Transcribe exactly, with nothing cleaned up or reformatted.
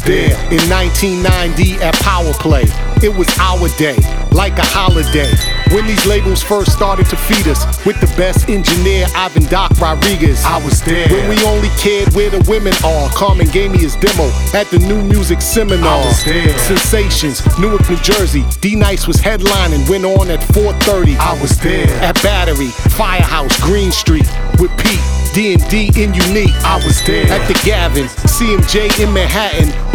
there in nineteen ninety at Power Play. It was our day, like a holiday, when these labels first started to feed us with the best engineer, Ivan Doc Rodriguez. I was there when we only cared where the women are. Carmen gave me his demo at the New Music Seminar. I was there. Sensations, Newark, New Jersey. D-Nice was headlining, went on at four thirty. I was there at Battery, Firehouse, Green Street with Pete, D and D in Unique. I was there at the Gavin, C M J in Manhattan.